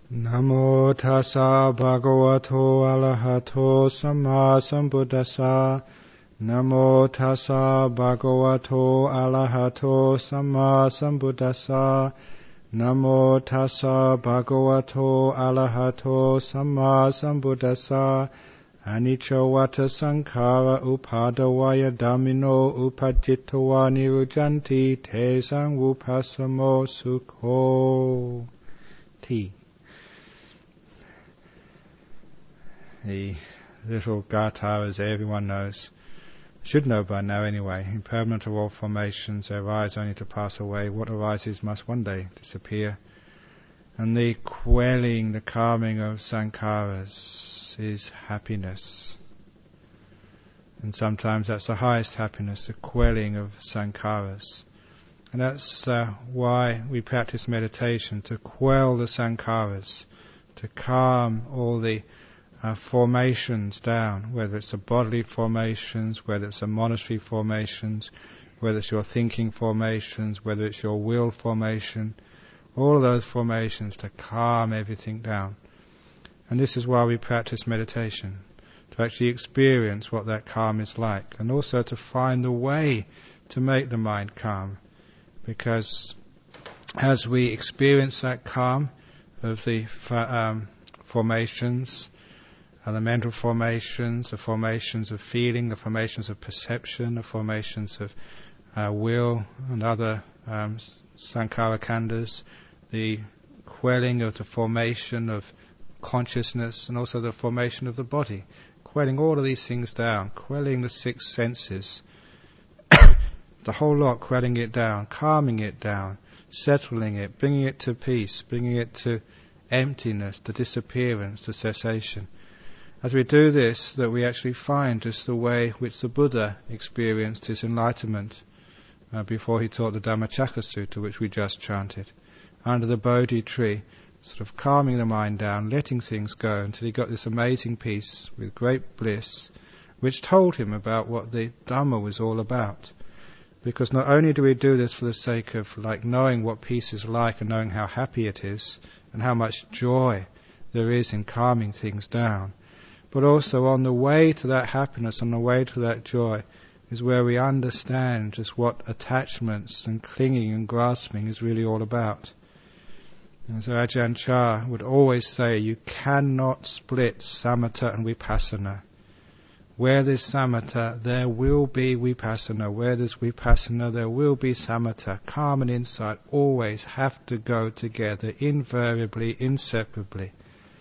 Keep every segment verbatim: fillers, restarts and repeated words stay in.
Namo tassa bhagavato arahato samma sambuddhassa. Namo tassa bhagavato arahato samma sambuddhassa. Namo tassa bhagavato arahato samma sambuddhassa. Anicca vata sankhara upadavaya dhammino upajjittva nirujanti tesang upasamo sukho. T. The little gatha, as everyone knows, should know by now anyway. Impermanent of all formations, they arise only to pass away. What arises must one day disappear. And the quelling, the calming of sankharas is happiness. And sometimes that's the highest happiness, the quelling of sankharas. And that's uh, why we practice meditation, to quell the sankharas, to calm all the Uh, formations down, whether it's the bodily formations, whether it's the monastery formations, whether it's your thinking formations, whether it's your will formation, all of those formations, to calm everything down. And this is why we practice meditation, to actually experience what that calm is like, and also to find the way to make the mind calm. Because as we experience that calm of the um, formations, and the mental formations, the formations of feeling, the formations of perception, the formations of uh, will and other um, sankhara khandhas, the quelling of the formation of consciousness and also the formation of the body, quelling all of these things down, quelling the six senses, the whole lot, quelling it down, calming it down, settling it, bringing it to peace, bringing it to emptiness, to disappearance, to cessation. As we do this, that we actually find just the way which the Buddha experienced his enlightenment uh, before he taught the Dhammacakka Sutta, which we just chanted, under the Bodhi tree, sort of calming the mind down, letting things go until he got this amazing peace with great bliss, which told him about what the Dhamma was all about. Because not only do we do this for the sake of like knowing what peace is like and knowing how happy it is and how much joy there is in calming things down, but also on the way to that happiness, on the way to that joy, is where we understand just what attachments and clinging and grasping is really all about. And so Ajahn Chah would always say, you cannot split samatha and vipassana. Where there's samatha, there will be vipassana. Where there's vipassana, there will be samatha. Calm and insight always have to go together, invariably, inseparably.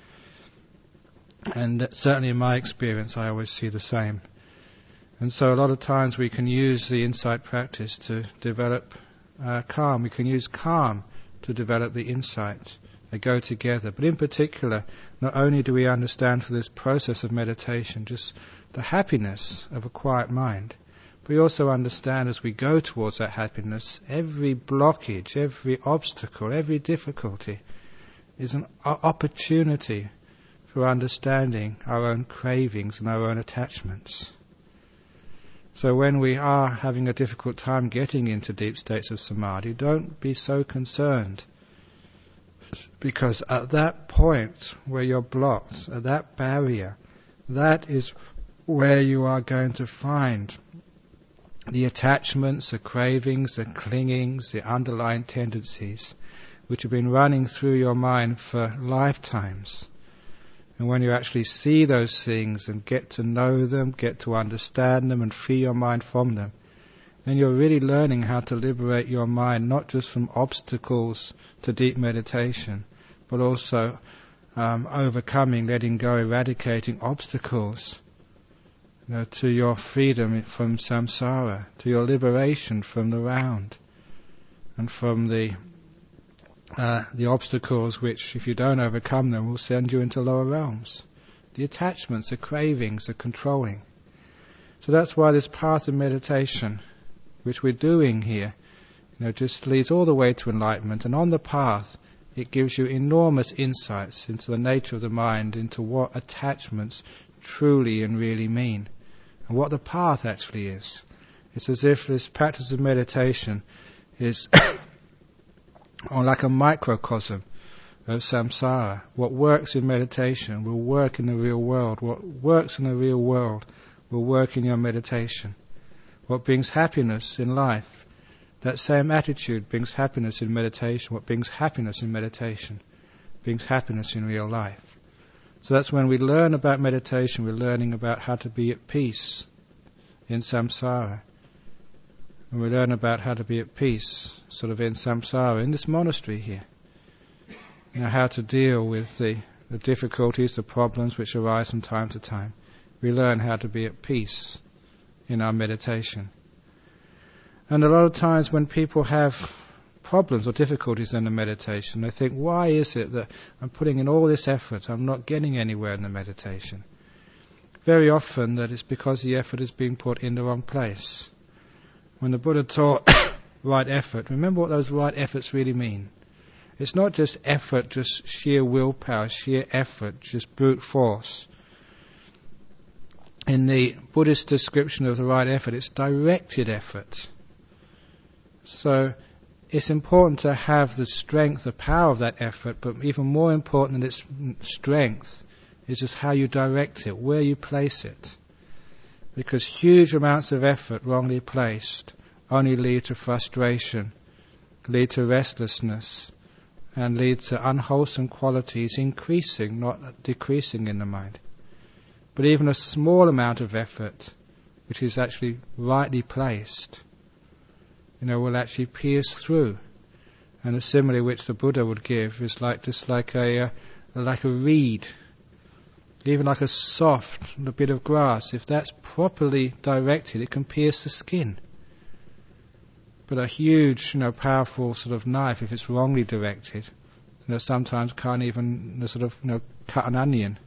And certainly in my experience, I always see the same. And so a lot of times we can use the insight practice to develop uh, calm. We can use calm to develop the insight. They go together. But in particular, not only do we understand for this process of meditation just the happiness of a quiet mind, but we also understand as we go towards that happiness, every blockage, every obstacle, every difficulty is an opportunity for understanding our own cravings and our own attachments. So when we are having a difficult time getting into deep states of samadhi, don't be so concerned. Because at that point where you're blocked, at that barrier, that is where you are going to find the attachments, the cravings, the clingings, the underlying tendencies, which have been running through your mind for lifetimes. And when you actually see those things and get to know them, get to understand them and free your mind from them, then you're really learning how to liberate your mind, not just from obstacles to deep meditation, but also um, overcoming, letting go, eradicating obstacles, you know, to your freedom from samsara, to your liberation from the round, and from the Uh, the obstacles which, if you don't overcome them, will send you into lower realms. The attachments, the cravings, the controlling. So that's why this path of meditation, which we're doing here, you know, just leads all the way to enlightenment. And on the path, it gives you enormous insights into the nature of the mind, into what attachments truly and really mean, and what the path actually is. It's as if this practice of meditation is or like a microcosm of samsara. What works in meditation will work in the real world. What works in the real world will work in your meditation. What brings happiness in life, that same attitude brings happiness in meditation. What brings happiness in meditation brings happiness in real life. So that's when we learn about meditation, we're learning about how to be at peace in samsara. And we learn about how to be at peace sort of in samsara, in this monastery here. You know, how to deal with the, the difficulties, the problems which arise from time to time. We learn how to be at peace in our meditation. And a lot of times when people have problems or difficulties in the meditation, they think, why is it that I'm putting in all this effort, I'm not getting anywhere in the meditation? Very often that it's because the effort is being put in the wrong place. When the Buddha taught right effort, remember what those right efforts really mean. It's not just effort, just sheer willpower, sheer effort, just brute force. In the Buddhist description of the right effort, it's directed effort. So it's important to have the strength, the power of that effort, but even more important than its strength is just how you direct it, where you place it. Because huge amounts of effort wrongly placed only lead to frustration, lead to restlessness, and lead to unwholesome qualities increasing, not decreasing in the mind. But even a small amount of effort, which is actually rightly placed, you know, will actually pierce through. And the simile which the Buddha would give is like just like a uh, like a reed, even like a soft a bit of grass. If that's properly directed, it can pierce the skin. But a huge, you know, powerful sort of knife, if it's wrongly directed, you know, sometimes can't even you know, sort of you know cut an onion.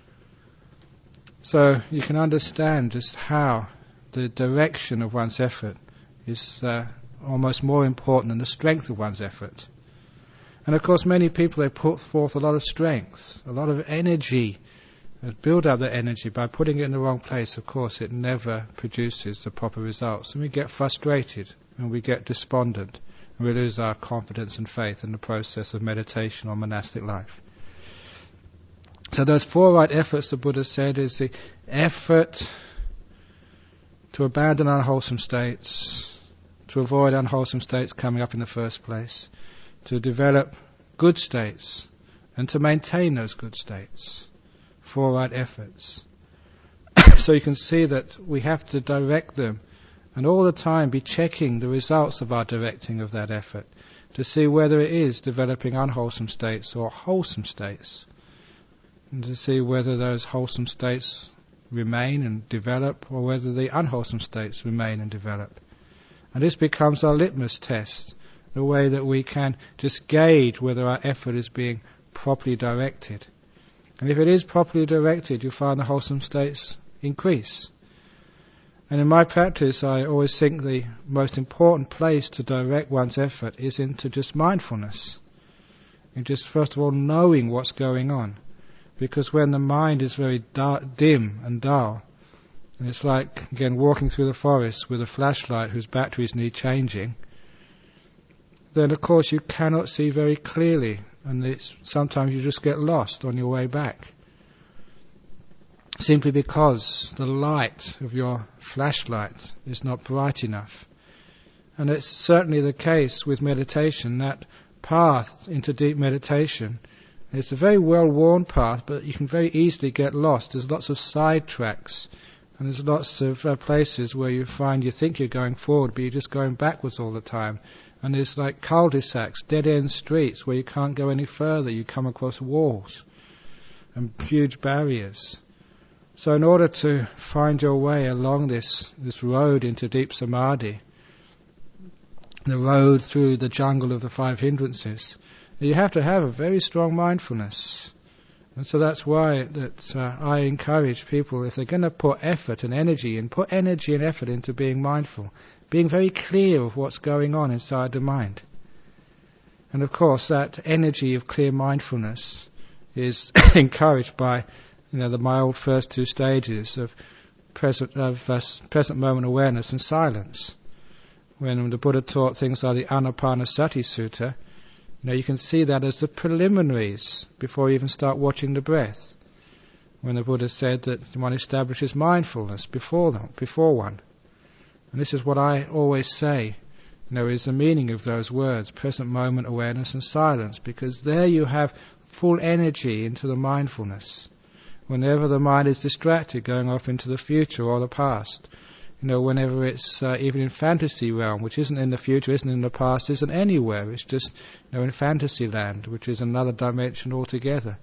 So you can understand just how the direction of one's effort is uh, almost more important than the strength of one's effort. And of course many people, they put forth a lot of strength, a lot of energy, build up their energy. By putting it in the wrong place, of course it never produces the proper results. And we get frustrated and we get despondent and we lose our confidence and faith in the process of meditation or monastic life. So those four right efforts, the Buddha said, is the effort to abandon unwholesome states, to avoid unwholesome states coming up in the first place, to develop good states, and to maintain those good states. Four right efforts. So you can see that we have to direct them, and all the time be checking the results of our directing of that effort, to see whether it is developing unwholesome states or wholesome states, and to see whether those wholesome states remain and develop, or whether the unwholesome states remain and develop. And this becomes our litmus test, the way that we can just gauge whether our effort is being properly directed. And if it is properly directed, you find the wholesome states increase. And in my practice, I always think the most important place to direct one's effort is into just mindfulness. In just first of all knowing what's going on. Because when the mind is very dark, dim and dull, and it's like, again, walking through the forest with a flashlight whose batteries need changing, then of course you cannot see very clearly, and it's, sometimes you just get lost on your way back. Simply because the light of your flashlight is not bright enough. And it's certainly the case with meditation, that path into deep meditation, it's a very well-worn path, but you can very easily get lost. There's lots of side tracks, and there's lots of uh, places where you find you think you're going forward, but you're just going backwards all the time. And there's like cul-de-sacs, dead-end streets where you can't go any further. You come across walls and huge barriers. So in order to find your way along this, this road into deep samadhi, the road through the jungle of the five hindrances, you have to have a very strong mindfulness. And so that's why that uh, I encourage people, if they're going to put effort and energy in, put energy and effort into being mindful, being very clear of what's going on inside the mind. And of course that energy of clear mindfulness is encouraged by, you know, the mild first two stages of present, of uh, present moment awareness and silence. When the Buddha taught things like the Anapanasati Sutta, You know, you can see that as the preliminaries before you even start watching the breath. When the Buddha said that one establishes mindfulness before them, before one. And this is what I always say, you know, is the meaning of those words, present moment awareness and silence, because there you have full energy into the mindfulness. Whenever the mind is distracted, going off into the future or the past, you know, whenever it's uh, even in fantasy realm, which isn't in the future, isn't in the past, isn't anywhere, it's just, you know, in fantasy land, which is another dimension altogether.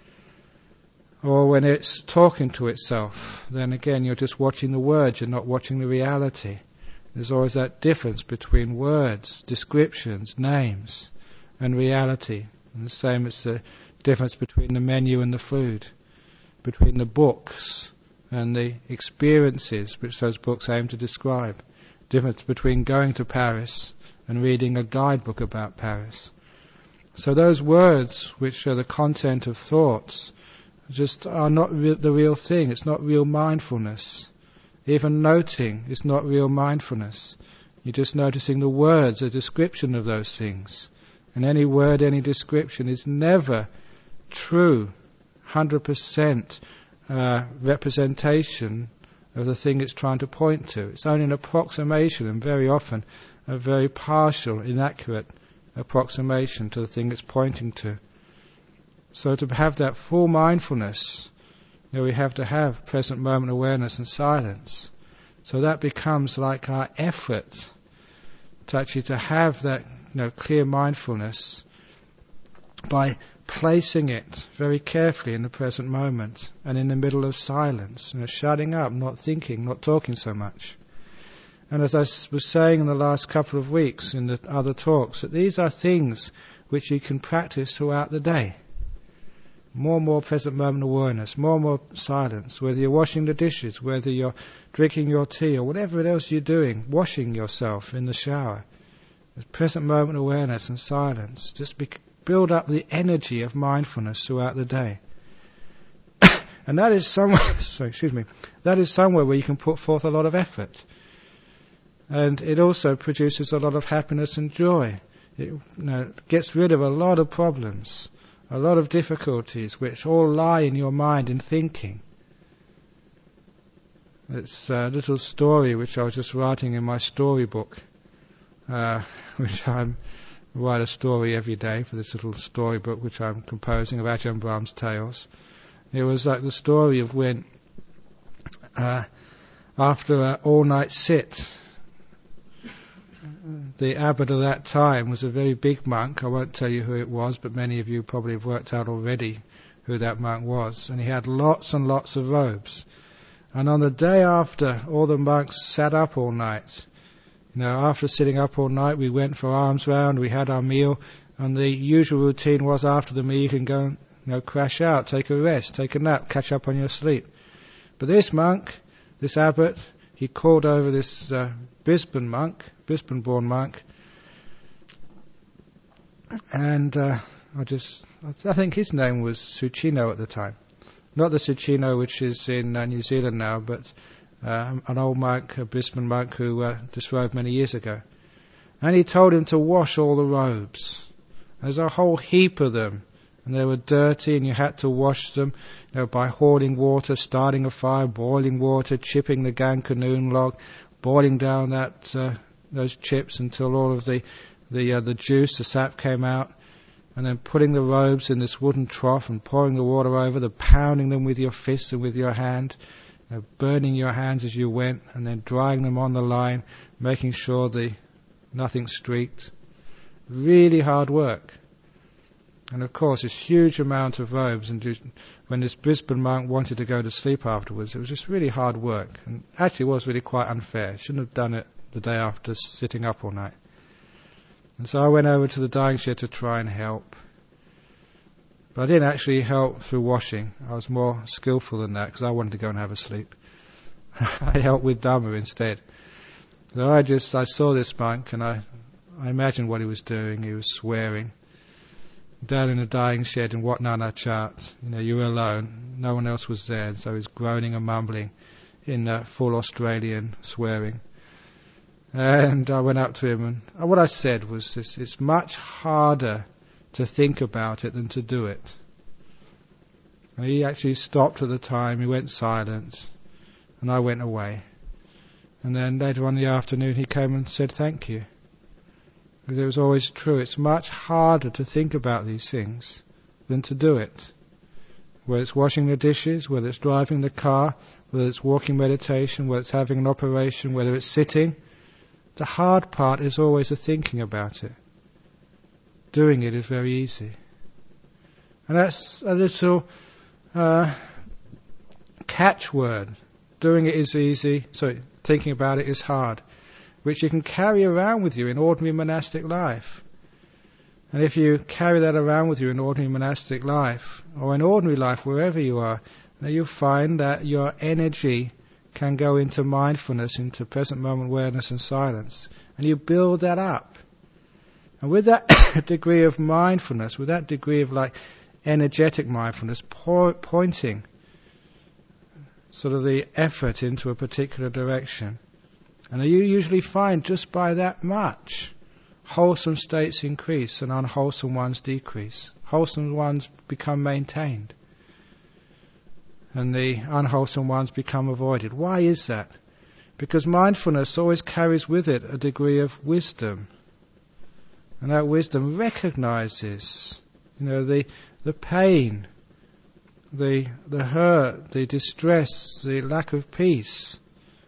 Or when it's talking to itself, then again you're just watching the words, you're not watching the reality. There's always that difference between words, descriptions, names, and reality. And the same as the difference between the menu and the food, between the books and the experiences which those books aim to describe. Difference between going to Paris and reading a guidebook about Paris. So those words, which are the content of thoughts, just are not re- the real thing. It's not real mindfulness. Even noting is not real mindfulness. You're just noticing the words, a description of those things. And any word, any description is never true, one hundred percent uh, representation of the thing it's trying to point to. It's only an approximation, and very often a very partial, inaccurate approximation to the thing it's pointing to. So to have that full mindfulness, you know, we have to have present moment awareness and silence. So that becomes like our effort to actually to have that, you know, clear mindfulness by placing it very carefully in the present moment and in the middle of silence, you know, shutting up, not thinking, not talking so much. And as I was saying in the last couple of weeks in the other talks, that these are things which you can practice throughout the day. More and more present moment awareness, more and more silence, whether you're washing the dishes, whether you're drinking your tea or whatever else you're doing, washing yourself in the shower. Present moment awareness and silence. Just be, build up the energy of mindfulness throughout the day. And that is somewhere, sorry, excuse me, that is somewhere where you can put forth a lot of effort. And it also produces a lot of happiness and joy. It, you know, gets rid of a lot of problems. A lot of difficulties which all lie in your mind and thinking. It's a little story which I was just writing in my storybook, uh, which I'm write a story every day for this little storybook which I'm composing of Ajahn Brahm's tales. It was like the story of when, uh, after an all-night sit, the abbot of that time was a very big monk. I won't tell you who it was, but many of you probably have worked out already who that monk was. And he had lots and lots of robes. And on the day after, all the monks sat up all night. You know, after sitting up all night, we went for alms round, we had our meal, and the usual routine was after the meal you can go and, you know, crash out, take a rest, take a nap, catch up on your sleep. But this monk, this abbot, he called over this uh, Brisbane monk, Brisbane-born monk, and uh, I just, I think his name was Suchino at the time. Not the Suchino which is in uh, New Zealand now, but uh, an old monk, a Brisbane monk who uh, disrobed many years ago. And he told him to wash all the robes. There's a whole heap of them, and they were dirty, and you had to wash them, you know, by hauling water, starting a fire, boiling water, chipping the Gankanoon log, boiling down that uh, those chips until all of the the uh, the juice, the sap came out, and then putting the robes in this wooden trough and pouring the water over them, pounding them with your fist and with your hand, you know, burning your hands as you went, and then drying them on the line, making sure the nothing streaked. Really hard work. And of course, this huge amount of robes, and just, when this Brisbane monk wanted to go to sleep afterwards, it was just really hard work, and actually was really quite unfair. Shouldn't have done it the day after sitting up all night. And so I went over to the dying shed to try and help. But I didn't actually help through washing. I was more skillful than that because I wanted to go and have a sleep. I helped with Dhamma instead. So I just, I saw this monk and I, I imagined what he was doing. He was swearing. Down in the dying shed in Wat Nana Chat, you know, you were alone. No one else was there. And so he was groaning and mumbling in uh, full Australian swearing. And I went up to him, and what I said was this: it's much harder to think about it than to do it. And he actually stopped at the time, he went silent, and I went away. And then later on in the afternoon he came and said thank you. Because it was always true, it's much harder to think about these things than to do it. Whether it's washing the dishes, whether it's driving the car, whether it's walking meditation, whether it's having an operation, whether it's sitting, the hard part is always the thinking about it. Doing it is very easy. And that's a little uh, catchword. Doing it is easy, sorry, thinking about it is hard, which you can carry around with you in ordinary monastic life. And if you carry that around with you in ordinary monastic life, or in ordinary life, wherever you are, now you'll find that your energy can go into mindfulness, into present moment awareness and silence. And you build that up. And with that degree of mindfulness, with that degree of like energetic mindfulness, po- pointing sort of the effort into a particular direction, and you usually find just by that much, wholesome states increase and unwholesome ones decrease. Wholesome ones become maintained and the unwholesome ones become avoided. Why is that? Because mindfulness always carries with it a degree of wisdom. And that wisdom recognizes, you know, the the pain, the the hurt, the distress, the lack of peace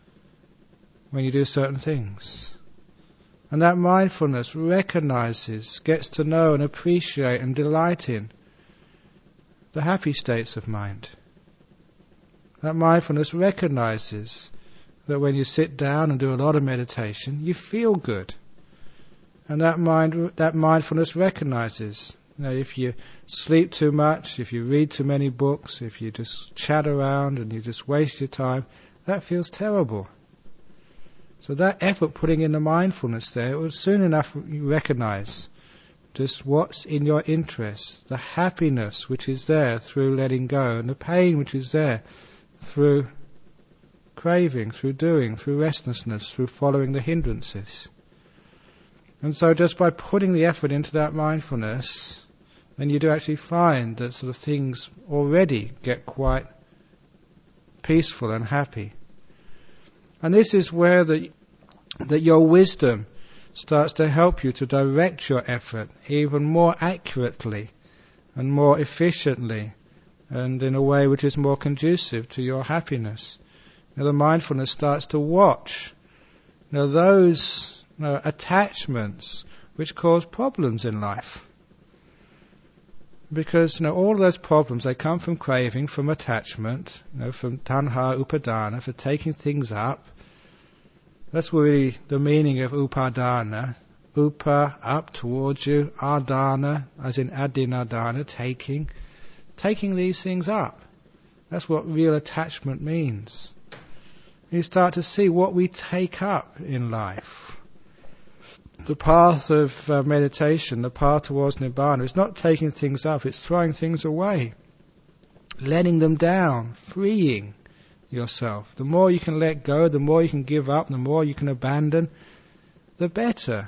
when you do certain things. And that mindfulness recognizes, gets to know and appreciate and delight in the happy states of mind. That mindfulness recognizes that when you sit down and do a lot of meditation, you feel good. And that mind, that mindfulness recognizes, you know, if you sleep too much, if you read too many books, if you just chat around and you just waste your time, that feels terrible. So that effort putting in the mindfulness there, it will soon enough you recognize just what's in your interest, the happiness which is there through letting go, and the pain which is there through craving, through doing, through restlessness, through following the hindrances. And so just by putting the effort into that mindfulness, then you do actually find that sort of things already get quite peaceful and happy. And this is where the, that your wisdom starts to help you to direct your effort even more accurately and more efficiently and in a way which is more conducive to your happiness. You know, the mindfulness starts to watch, you know, those you know, attachments which cause problems in life. Because you know, all those problems, they come from craving, from attachment, you know, from tanha, upadana, for taking things up. That's really the meaning of upadana. Upa, up, towards you. Adana, as in adinadana, taking. Taking these things up. That's what real attachment means. You start to see what we take up in life. The path of uh, meditation, the path towards Nibbana, is not taking things up, it's throwing things away. Letting them down, freeing yourself. The more you can let go, the more you can give up, the more you can abandon, the better.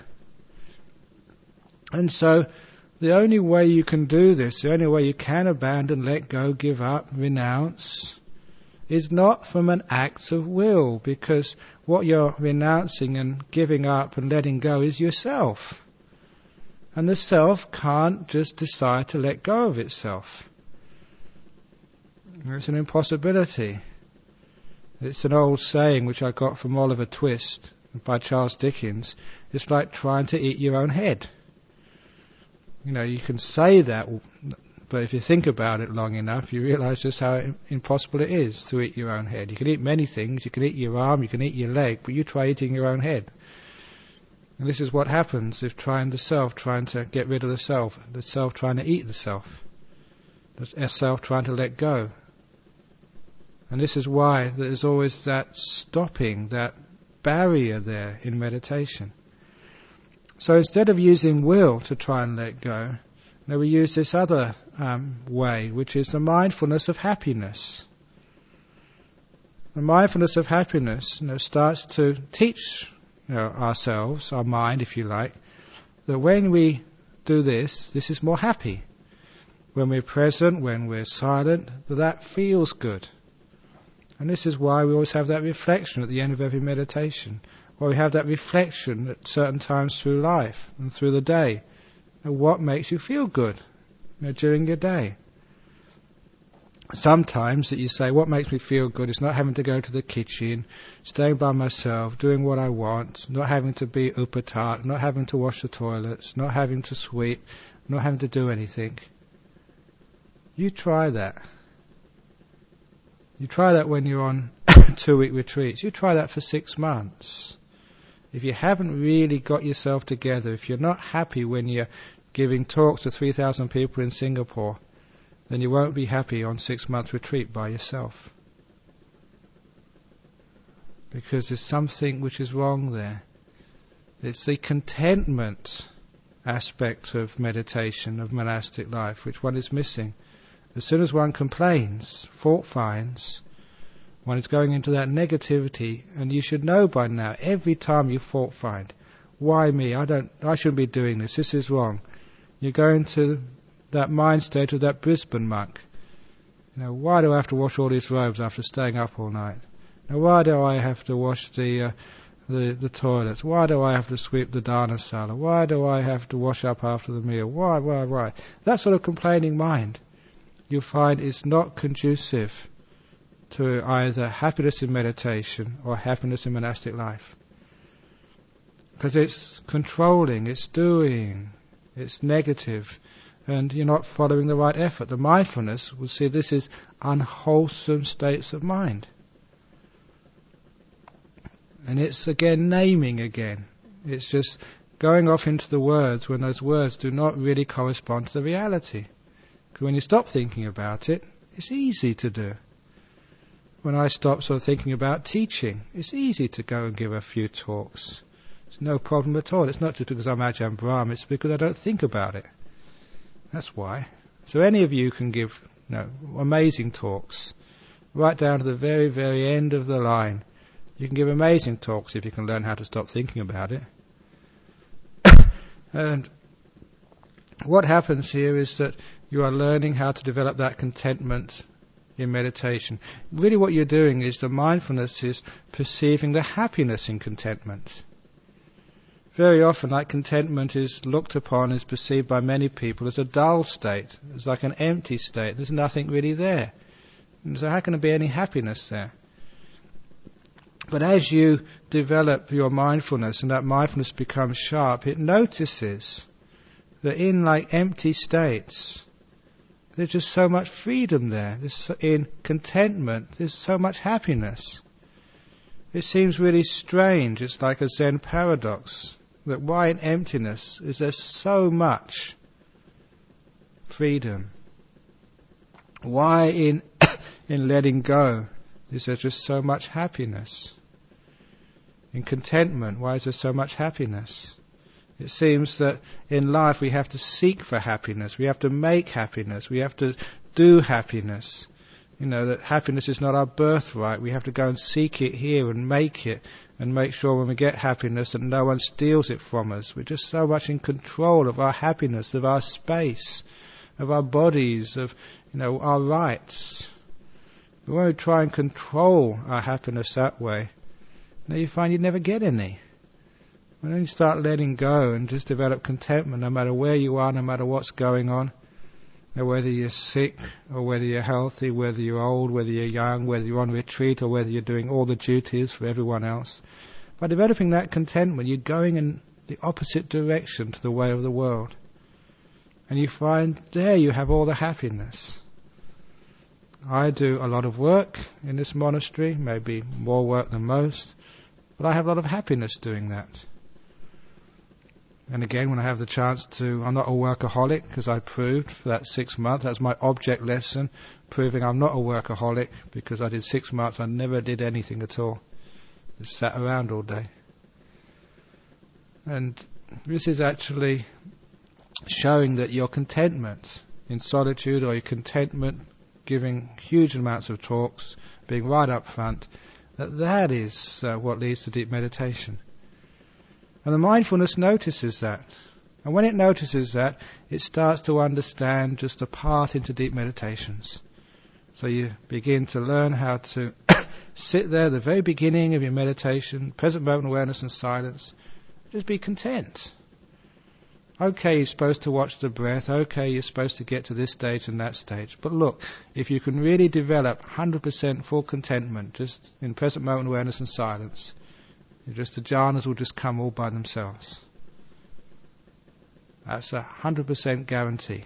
And so, the only way you can do this, the only way you can abandon, let go, give up, renounce, is not from an act of will, because what you're renouncing and giving up and letting go is yourself. And the self can't just decide to let go of itself. It's an impossibility. It's an old saying which I got from Oliver Twist by Charles Dickens. It's like trying to eat your own head. You know, you can say that, but if you think about it long enough, you realize just how impossible it is to eat your own head. You can eat many things. You can eat your arm, you can eat your leg, but you try eating your own head. And this is what happens if trying the self, trying to get rid of the self, the self trying to eat the self, the self trying to let go. And this is why there's always that stopping, that barrier there in meditation. So instead of using will to try and let go, now we use this other um, way, which is the mindfulness of happiness. The mindfulness of happiness, you know, starts to teach, you know, ourselves, our mind, if you like, that when we do this, this is more happy. When we're present, when we're silent, that feels good. And this is why we always have that reflection at the end of every meditation. Why we have that reflection at certain times through life and through the day. And what makes you feel good, you know, during your day? Sometimes that you say, what makes me feel good is not having to go to the kitchen, staying by myself, doing what I want, not having to be upatat, not having to wash the toilets, not having to sweep, not having to do anything. You try that. You try that when you're on two-week retreats. You try that for six months. If you haven't really got yourself together, if you're not happy when you're giving talks to three thousand people in Singapore, then you won't be happy on six-month retreat by yourself. Because there's something which is wrong there. It's the contentment aspect of meditation, of monastic life, which one is missing. As soon as one complains, fault finds, one is going into that negativity, and you should know by now, every time you fault find, why me? I don't, I shouldn't be doing this, this is wrong. You go into that mind state of that Brisbane monk. You know, why do I have to wash all these robes after staying up all night? Now, why do I have to wash the, uh, the the toilets? Why do I have to sweep the dharmasala? Why do I have to wash up after the meal? Why, why, why? That sort of complaining mind, you find, is not conducive to either happiness in meditation or happiness in monastic life. Because it's controlling, it's doing, it's negative, and you're not following the right effort. The mindfulness will see this is unwholesome states of mind. And it's again naming again. It's just going off into the words when those words do not really correspond to the reality. Because when you stop thinking about it, it's easy to do. When I stop sort of thinking about teaching, it's easy to go and give a few talks. It's no problem at all. It's not just because I'm Ajahn Brahm, it's because I don't think about it. That's why. So any of you can give, you know, amazing talks, right down to the very, very end of the line. You can give amazing talks if you can learn how to stop thinking about it. And what happens here is that you are learning how to develop that contentment in meditation. Really what you're doing is the mindfulness is perceiving the happiness in contentment. Very often, like, contentment is looked upon, is perceived by many people as a dull state. It's like an empty state. There's nothing really there. And so how can there be any happiness there? But as you develop your mindfulness and that mindfulness becomes sharp, it notices that in like empty states, there's just so much freedom there. There's, in contentment, there's so much happiness. It seems really strange. It's like a Zen paradox. That why in emptiness is there so much freedom? Why in in letting go is there just so much happiness? In contentment, why is there so much happiness? It seems that in life we have to seek for happiness, we have to make happiness, we have to do happiness. You know, that happiness is not our birthright. We have to go and seek it here and make it, and make sure when we get happiness that no one steals it from us. We're just so much in control of our happiness, of our space, of our bodies, of, you know, our rights. But when we try and control our happiness that way, now you find you never get any. When you start letting go and just develop contentment, no matter where you are, no matter what's going on, now whether you're sick or whether you're healthy, whether you're old, whether you're young, whether you're on retreat or whether you're doing all the duties for everyone else, by developing that contentment, you're going in the opposite direction to the way of the world. And you find there you have all the happiness. I do a lot of work in this monastery, maybe more work than most, but I have a lot of happiness doing that. And again, when I have the chance to, I'm not a workaholic, because I proved for that six months, that's my object lesson, proving I'm not a workaholic, because I did six months, I never did anything at all. Just sat around all day. And this is actually showing that your contentment in solitude, or your contentment giving huge amounts of talks, being right up front, that that is uh, what leads to deep meditation. And the mindfulness notices that. And when it notices that, it starts to understand just the path into deep meditations. So you begin to learn how to sit there at the very beginning of your meditation, present moment awareness and silence, just be content. Okay, you're supposed to watch the breath. Okay, you're supposed to get to this stage and that stage. But look, if you can really develop one hundred percent full contentment just in present moment awareness and silence, just the jhanas will just come all by themselves. That's a one hundred percent guarantee.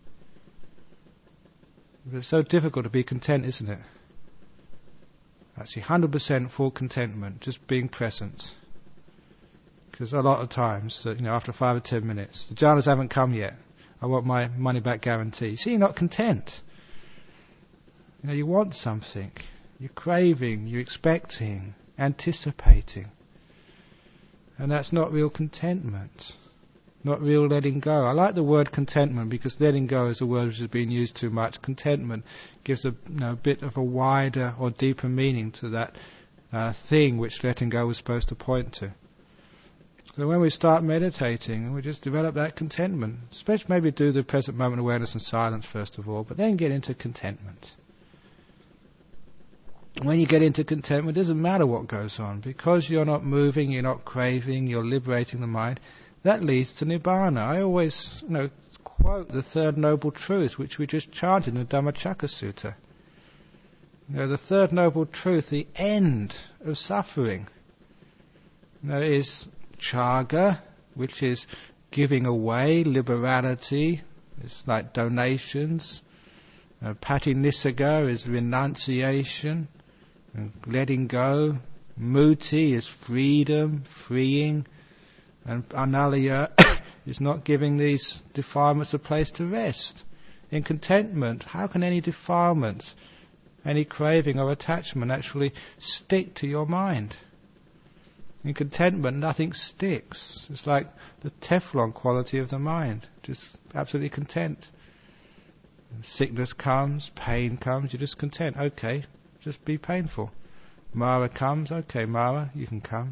It's so difficult to be content, isn't it? Actually, one hundred percent full contentment, just being present. Because a lot of times, you know, after five or ten minutes, the jhanas haven't come yet. I want my money back guarantee. See, you're not content. You know, you want something. You're craving, you're expecting, anticipating. And that's not real contentment. Not real letting go. I like the word contentment because letting go is a word which has been used too much. Contentment gives a you know, bit of a wider or deeper meaning to that uh, thing which letting go was supposed to point to. So when we start meditating, we just develop that contentment. Especially maybe do the present moment awareness and silence first of all, but then get into contentment. When you get into contentment, it doesn't matter what goes on. Because you're not moving, you're not craving, you're liberating the mind, that leads to Nibbana. I always you know, quote the third noble truth, which we just chanted in the Dhammacakka Sutta. You know, the third noble truth, the end of suffering, you know, is Chaga, which is giving away, liberality. It's like donations. Uh, Patinissagga is renunciation, and letting go. Muti is freedom, freeing. And Analiya is not giving these defilements a place to rest. In contentment, how can any defilement, any craving or attachment actually stick to your mind? In contentment, nothing sticks. It's like the Teflon quality of the mind, just absolutely content. Sickness comes, pain comes, you're just content. Okay, just be painful. Mara comes, okay, Mara, you can come.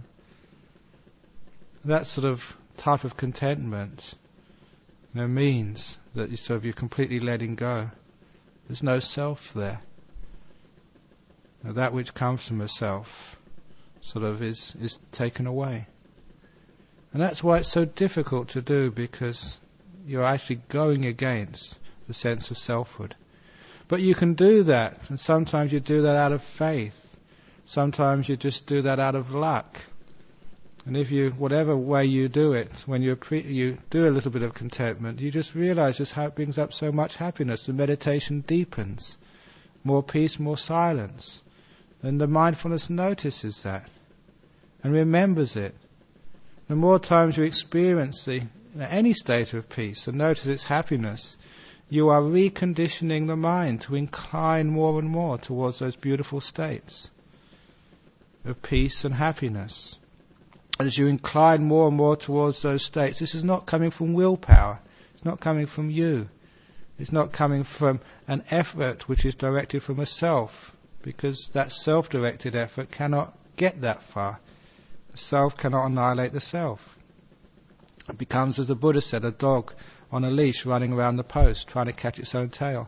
That sort of type of contentment, you know, means that you sort of you're completely letting go. There's no self there. Now, that which comes from a self sort of is, is taken away. And that's why it's so difficult to do, because you're actually going against the sense of selfhood. But you can do that, and sometimes you do that out of faith. Sometimes you just do that out of luck. And if you, whatever way you do it, when you pre- you do a little bit of contentment, you just realize just how it brings up so much happiness. The meditation deepens. More peace, more silence. And the mindfulness notices that and remembers it. The more times you experience the, you know, any state of peace and notice its happiness, you are reconditioning the mind to incline more and more towards those beautiful states of peace and happiness. As you incline more and more towards those states, this is not coming from willpower. It's not coming from you. It's not coming from an effort which is directed from a self, because that self-directed effort cannot get that far. The self cannot annihilate the self. It becomes, as the Buddha said, a dog on a leash running around the post, trying to catch its own tail.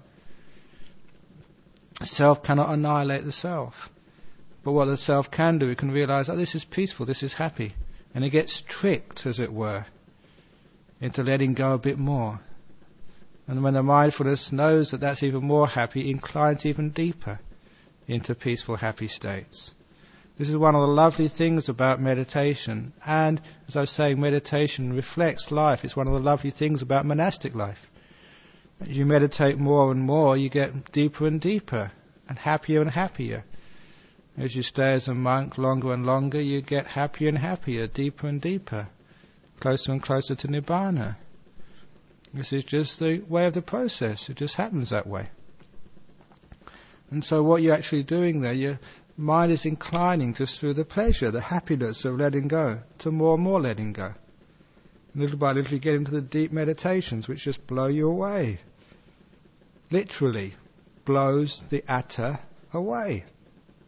Self cannot annihilate the self. But what the self can do, it can realize, oh, this is peaceful, this is happy. And it gets tricked, as it were, into letting go a bit more. And when the mindfulness knows that that's even more happy, it inclines even deeper into peaceful, happy states. This is one of the lovely things about meditation. And, as I was saying, meditation reflects life. It's one of the lovely things about monastic life. As you meditate more and more, you get deeper and deeper, and happier and happier. As you stay as a monk longer and longer, you get happier and happier, deeper and deeper, closer and closer to Nibbana. This is just the way of the process. It just happens that way. And so what you're actually doing there, your mind is inclining just through the pleasure, the happiness of letting go, to more and more letting go. And little by little you get into the deep meditations which just blow you away. Literally blows the atta away.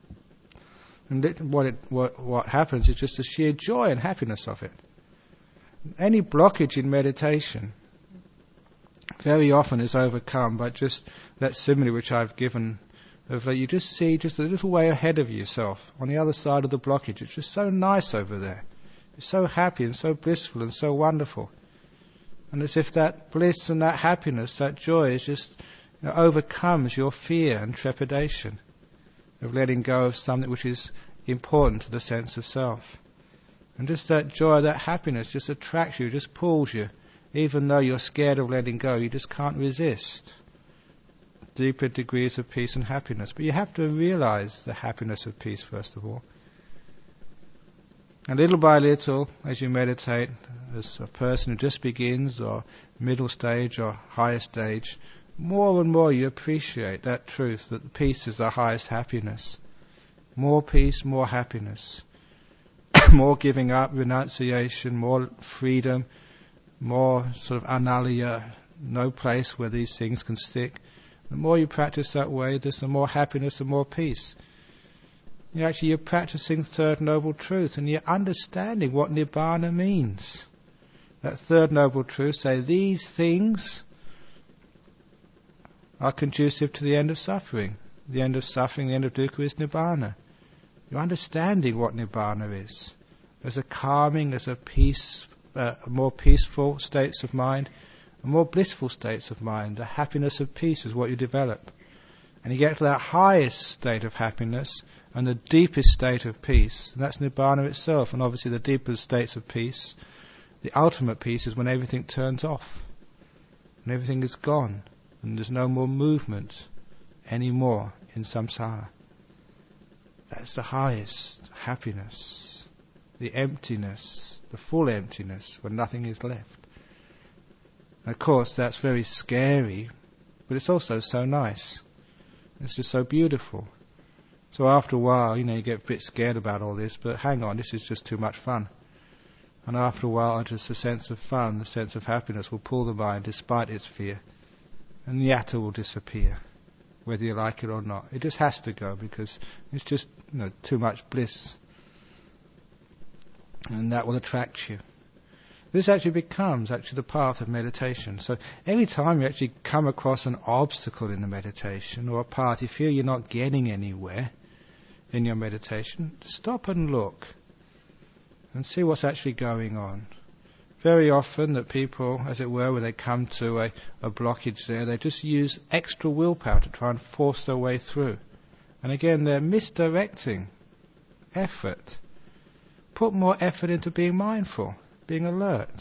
And what, it, what, what happens is just the sheer joy and happiness of it. Any blockage in meditation very often is overcome by just that simile which I've given of like you just see just a little way ahead of yourself on the other side of the blockage. It's just so nice over there. It's so happy and so blissful and so wonderful. And as if that bliss and that happiness, that joy is just, you know, overcomes your fear and trepidation of letting go of something which is important to the sense of self. And just that joy, that happiness just attracts you, just pulls you. Even though you're scared of letting go, you just can't resist deeper degrees of peace and happiness. But you have to realize the happiness of peace first of all. And little by little, as you meditate, as a person who just begins, or middle stage, or higher stage, more and more you appreciate that truth, that peace is the highest happiness. More peace, more happiness. More giving up, renunciation, more freedom, more sort of analiya, no place where these things can stick. The more you practice that way, there's the more happiness and more peace. You actually, you're practicing Third Noble Truth, and you're understanding what Nibbana means. That Third Noble Truth, say, these things are conducive to the end of suffering. The end of suffering, the end of dukkha is Nibbana. You're understanding what Nibbana is. There's a calming, there's a peace, uh, more peaceful states of mind, more blissful states of mind. The happiness of peace is what you develop. And you get to that highest state of happiness and the deepest state of peace. And that's Nibbana itself. And obviously the deepest states of peace, the ultimate peace, is when everything turns off. And everything is gone. And there's no more movement anymore in samsara. That's the highest happiness. The emptiness, the full emptiness, when nothing is left. And of course, that's very scary, but it's also so nice. It's just so beautiful. So after a while, you know, you get a bit scared about all this, but hang on, this is just too much fun. And after a while, just the sense of fun, the sense of happiness will pull the mind despite its fear. And the atta will disappear, whether you like it or not. It just has to go because it's just, you know, too much bliss. And that will attract you. This actually becomes actually the path of meditation. So every time you actually come across an obstacle in the meditation or a path, you feel you're not getting anywhere in your meditation, stop and look and see what's actually going on. Very often that people, as it were, when they come to a, a blockage there, they just use extra willpower to try and force their way through. And again, they're misdirecting effort. Put more effort into being mindful, being alert.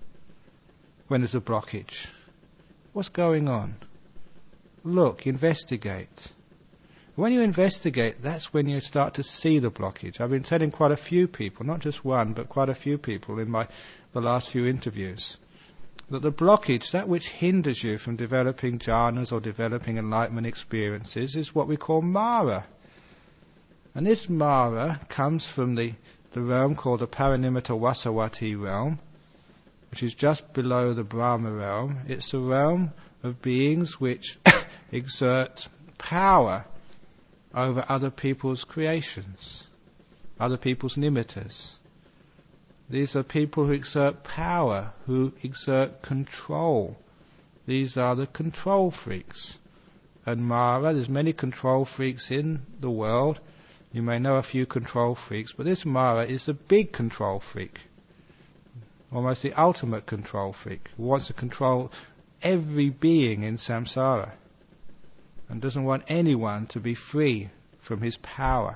When there's a blockage, what's going on? Look, investigate. When you investigate, that's when you start to see the blockage. I've been telling quite a few people, not just one, but quite a few people in my the last few interviews, that the blockage, that which hinders you from developing jhanas or developing enlightenment experiences, is what we call Mara. And this Mara comes from the the realm called the Paranimitta Vasavati realm, which is just below the Brahma realm. It's the realm of beings which exert power over other people's creations, other people's nimittas. These are people who exert power, who exert control. These are the control freaks. And Mara, there's many control freaks in the world. You may know a few control freaks, but this Mara is the big control freak. Almost the ultimate control freak, who wants to control every being in samsara and doesn't want anyone to be free from his power.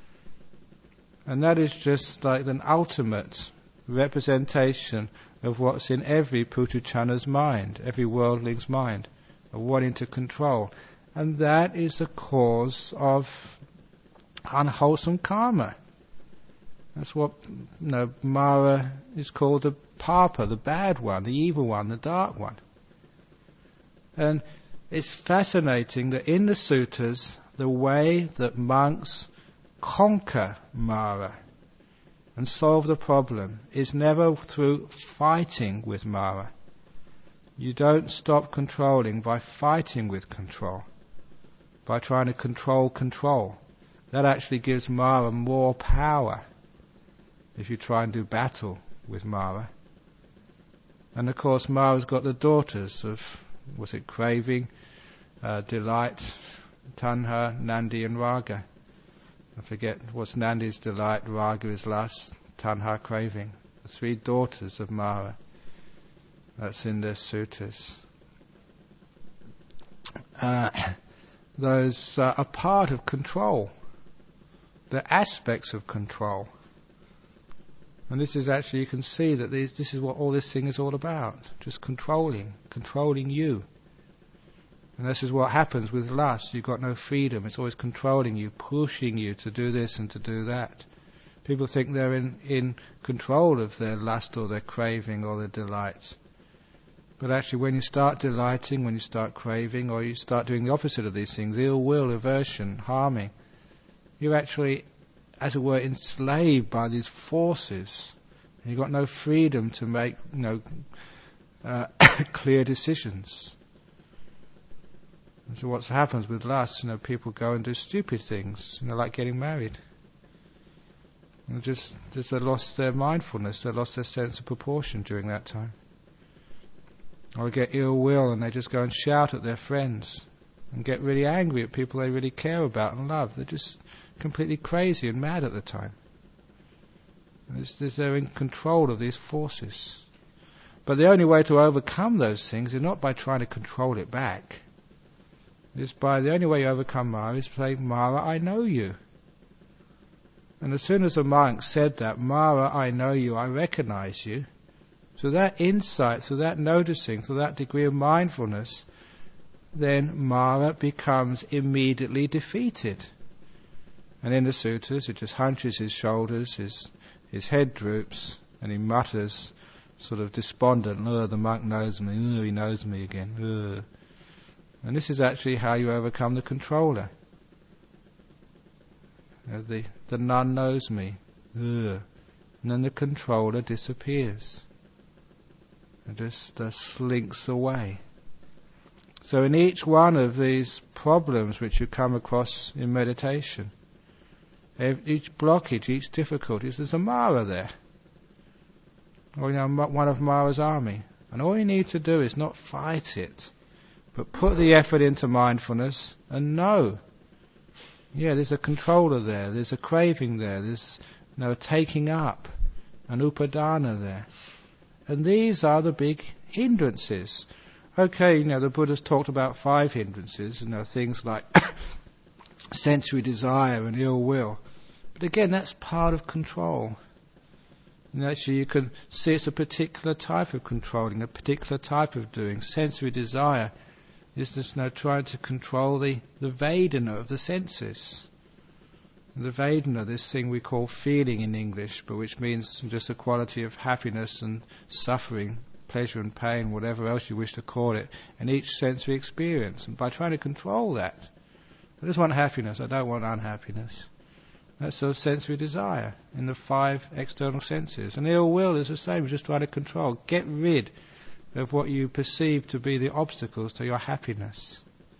And that is just like an ultimate representation of what's in every Puthujjana's mind, every worldling's mind, of wanting to control. And that is the cause of unwholesome karma. That's what, you know, Mara is called, the papa, the bad one, the evil one, the dark one. And it's fascinating that in the suttas, the way that monks conquer Mara and solve the problem is never through fighting with Mara. You don't stop controlling by fighting with control, by trying to control control. That actually gives Mara more power if you try and do battle with Mara. And of course Mara's got the daughters of, was it craving, uh, delight, tanha, nandi and raga. I forget what's nandi's delight, raga is lust, tanha craving. The three daughters of Mara. That's in their suttas. Uh, those uh, are part of control. They're aspects of control. And this is actually, you can see that these, this is what all this thing is all about. Just controlling, controlling you. And this is what happens with lust. You've got no freedom. It's always controlling you, pushing you to do this and to do that. People think they're in, in control of their lust or their craving or their delight. But actually when you start delighting, when you start craving, or you start doing the opposite of these things, ill will, aversion, harming, you're actually, as it were, enslaved by these forces. And you've got no freedom to make, you know, uh, clear decisions. And so what happens with lust, you know, people go and do stupid things, you know, like getting married. And just, just they lost their mindfulness, they lost their sense of proportion during that time. Or get ill will and they just go and shout at their friends and get really angry at people they really care about and love. They're just completely crazy and mad at the time. It's, it's, they're in control of these forces. But the only way to overcome those things is not by trying to control it back. It's by, the only way you overcome Mara is to say, Mara, I know you. And as soon as the monk said that, Mara, I know you, I recognize you, through that insight, through that noticing, through that degree of mindfulness, then Mara becomes immediately defeated. And in the suttas, it just hunches his shoulders, his his head droops, and he mutters, sort of despondent, oh, the monk knows me, oh, he knows me again. Oh. And this is actually how you overcome the controller. You know, the, the nun knows me. Oh. And then the controller disappears. It just uh, slinks away. So in each one of these problems which you come across in meditation, each blockage, each difficulty, there's a Mara there. Or, you know, one of Mara's army. And all you need to do is not fight it, but put the effort into mindfulness and know. Yeah, there's a controller there, there's a craving there, there's, you know, a taking up, an upadana there. And these are the big hindrances. Okay, you know, the Buddha's talked about five hindrances, you know, things like sensory desire and ill will. But again, that's part of control. And actually you can see it's a particular type of controlling, a particular type of doing. Sensory desire is just, you know, trying to control the, the Vedana of the senses. The Vedana, this thing we call feeling in English, but which means just a quality of happiness and suffering, pleasure and pain, whatever else you wish to call it, in each sensory experience. And by trying to control that, I just want happiness, I don't want unhappiness. That's sort of sensory desire in the five external senses. And ill will is the same, just trying to control. Get rid of what you perceive to be the obstacles to your happiness.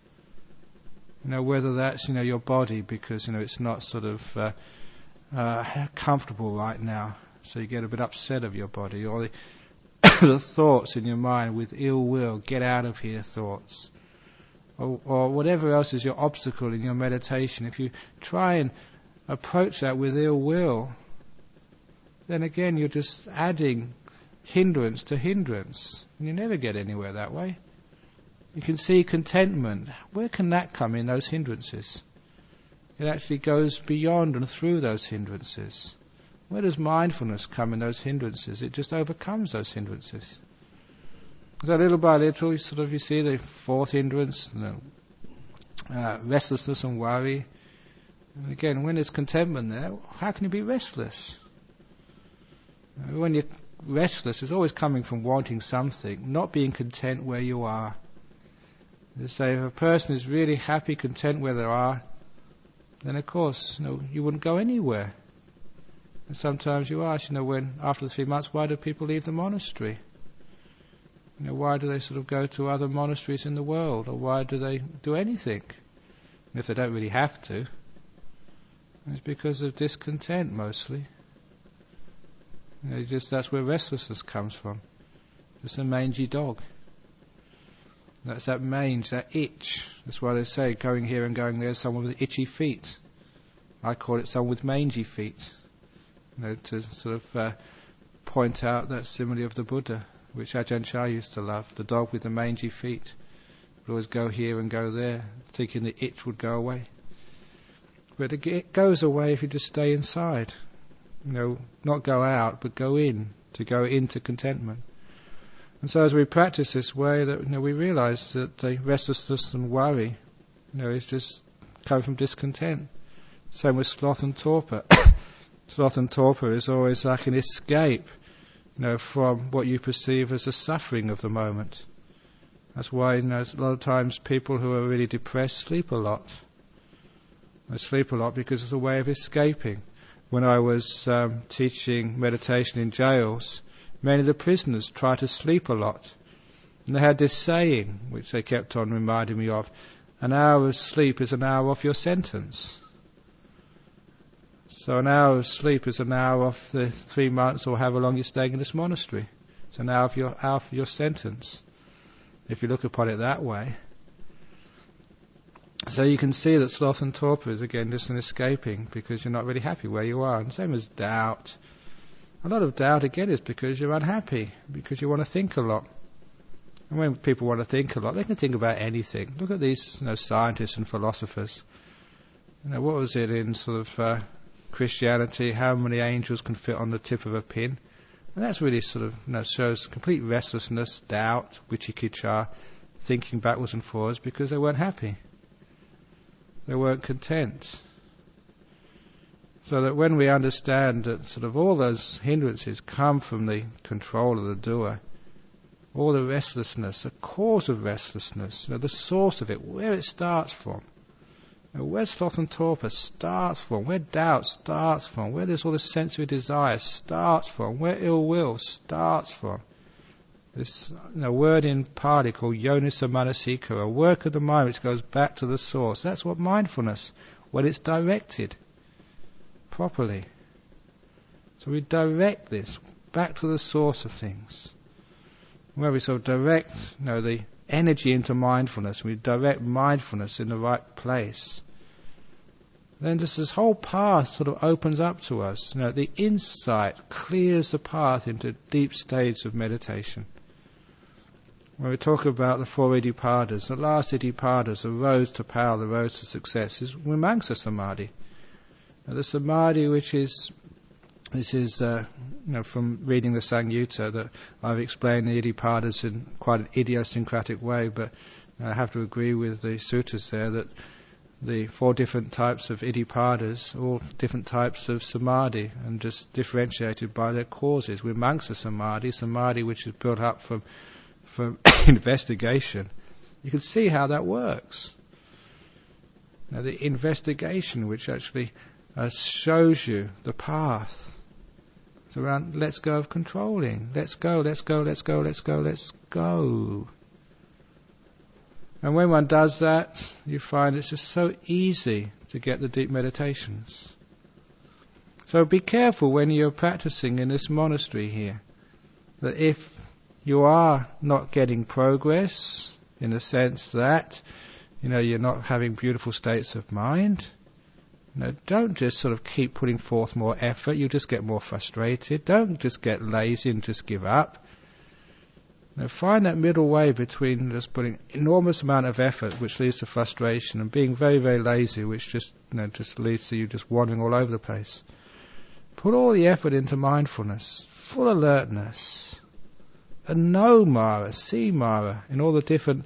You know, whether that's, you know, your body because, you know, it's not sort of uh, uh, comfortable right now, so you get a bit upset of your body, or the, the thoughts in your mind with ill will, get out of here thoughts, or, or whatever else is your obstacle in your meditation. If you try and approach that with ill will, then again you're just adding hindrance to hindrance, and you never get anywhere that way. You can see contentment. Where can that come in those hindrances? It actually goes beyond and through those hindrances. Where does mindfulness come in those hindrances? It just overcomes those hindrances. So little by little, you sort of you see the fourth hindrance, you know, uh, restlessness and worry. And again, when there's contentment there, how can you be restless? When you're restless, it's always coming from wanting something, not being content where you are. They say if a person is really happy, content where they are, then of course, you know, you wouldn't go anywhere. And sometimes you ask, you know, when after the three months, why do people leave the monastery? You know, why do they sort of go to other monasteries in the world, or why do they do anything? And if they don't really have to, it's because of discontent mostly. You know, just that's where restlessness comes from. Just a mangy dog. That's that mange, that itch. That's why they say going here and going there is someone with itchy feet. I call it someone with mangy feet. You know, to sort of uh, point out that simile of the Buddha, which Ajahn Chah used to love. The dog with the mangy feet would always go here and go there, thinking the itch would go away. But it goes away if you just stay inside. You know, not go out, but go in, to go into contentment. And so as we practice this way, that you know, we realise that the restlessness and worry, you know, is just come from discontent. Same with sloth and torpor. Sloth and torpor is always like an escape, you know, from what you perceive as the suffering of the moment. That's why, you know, a lot of times people who are really depressed sleep a lot. They sleep a lot because it's a way of escaping. When I was um, teaching meditation in jails, many of the prisoners try to sleep a lot. And they had this saying, which they kept on reminding me of, an hour of sleep is an hour off your sentence. So an hour of sleep is an hour off the three months or however long you're staying in this monastery. It's an hour of your, hour of your sentence, if you look upon it that way. So you can see that sloth and torpor is again just an escaping because you're not really happy where you are. And same as doubt. A lot of doubt again is because you're unhappy, because you want to think a lot. And when people want to think a lot, they can think about anything. Look at these you know, scientists and philosophers. You know, what was it in sort of uh, Christianity? How many angels can fit on the tip of a pin? And that's really sort of you know, shows complete restlessness, doubt, vicikiccha, thinking backwards and forwards because they weren't happy. They weren't content. So that when we understand that sort of all those hindrances come from the control of the doer, all the restlessness, the cause of restlessness, you know, the source of it, where it starts from, you know, where sloth and torpor starts from, where doubt starts from, where there's all this sensory desire starts from, where ill will starts from. This you know, word in Pali called yonisa manasika, a work of the mind which goes back to the source. That's what mindfulness, when it's directed properly. So we direct this back to the source of things. Where we sort of direct you know, the energy into mindfulness, we direct mindfulness in the right place. Then just this whole path sort of opens up to us. You know, the insight clears the path into deep states of meditation. When we talk about the four Iddhipadas, the last Iddhipadas, the roads to power, the roads to success, is Vimamsa Samadhi. Now, the Samadhi which is, this is uh, you know, from reading the Samyutta, that I've explained the Iddhipadas in quite an idiosyncratic way, but I have to agree with the suttas there that the four different types of Iddhipadas, all different types of Samadhi, and just differentiated by their causes. Vimamsa Samadhi, Samadhi which is built up from from investigation, you can see how that works. Now, the investigation which actually uh, shows you the path. It's around let's go of controlling. Let's go, let's go, let's go, let's go, let's go. And when one does that, you find it's just so easy to get the deep meditations. So be careful when you're practicing in this monastery here, that if you are not getting progress in the sense that, you know, you're not having beautiful states of mind. You know, don't just sort of keep putting forth more effort. You just get more frustrated. Don't just get lazy and just give up. You know, find that middle way between just putting enormous amount of effort, which leads to frustration, and being very, very lazy, which just, you know, just leads to you just wandering all over the place. Put all the effort into mindfulness, full alertness. And know Mara, see Mara in all the different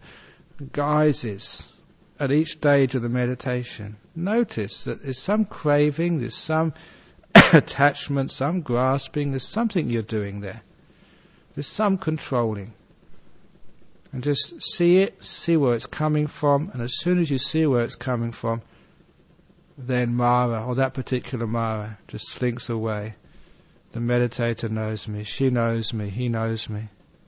guises at each stage of the meditation. Notice that there's some craving, there's some attachment, some grasping, there's something you're doing there. There's some controlling. And just see it, see where it's coming from, and as soon as you see where it's coming from, then Mara, or that particular Mara, just slinks away. The meditator knows me, she knows me, he knows me.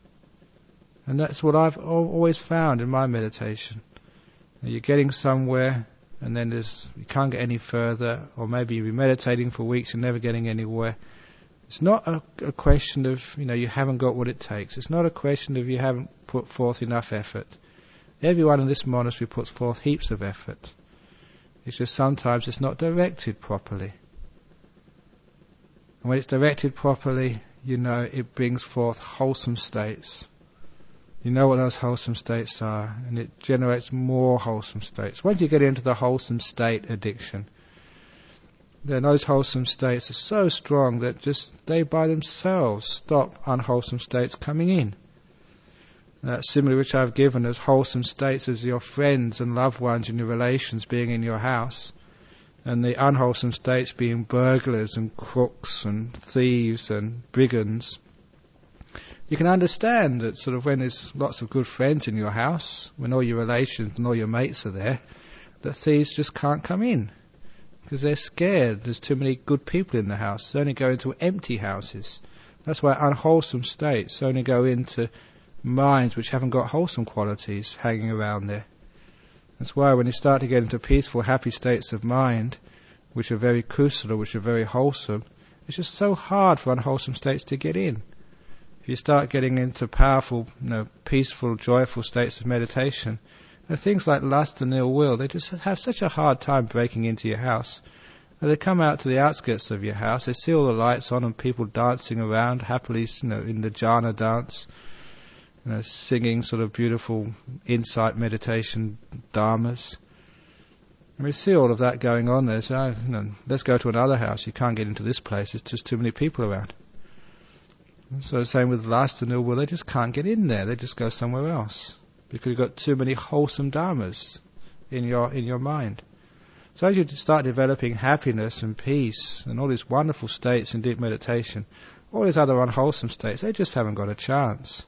And that's what I've always found in my meditation. You're getting somewhere, and then there's you can't get any further, or maybe you've been meditating for weeks and never getting anywhere. It's not a, a question of, you know, you haven't got what it takes. It's not a question of you haven't put forth enough effort. Everyone in this monastery puts forth heaps of effort. It's just sometimes it's not directed properly. And when it's directed properly, you know, it brings forth wholesome states. You know what those wholesome states are, and it generates more wholesome states. Once you get into the wholesome state addiction, then those wholesome states are so strong that just they by themselves stop unwholesome states coming in. That simile which I've given as wholesome states as your friends and loved ones and your relations being in your house, and the unwholesome states being burglars and crooks and thieves and brigands. You can understand that sort of when there's lots of good friends in your house, when all your relations and all your mates are there, that thieves just can't come in because they're scared. There's too many good people in the house. They only go into empty houses. That's why unwholesome states only go into minds which haven't got wholesome qualities hanging around there. That's why when you start to get into peaceful, happy states of mind, which are very kusala, which are very wholesome, it's just so hard for unwholesome states to get in. If you start getting into powerful, you know, peaceful, joyful states of meditation, and things like lust and ill will, they just have such a hard time breaking into your house. And they come out to the outskirts of your house, they see all the lights on and people dancing around happily, you know, in the jhana dance, you know, singing sort of beautiful insight meditation dharmas. And we see all of that going on there. So, you know, let's go to another house. You can't get into this place. There's just too many people around. So the same with lust and ill will, they just can't get in there. They just go somewhere else because you've got too many wholesome dharmas in your in your mind. So as you start developing happiness and peace and all these wonderful states in deep meditation, all these other unwholesome states, they just haven't got a chance.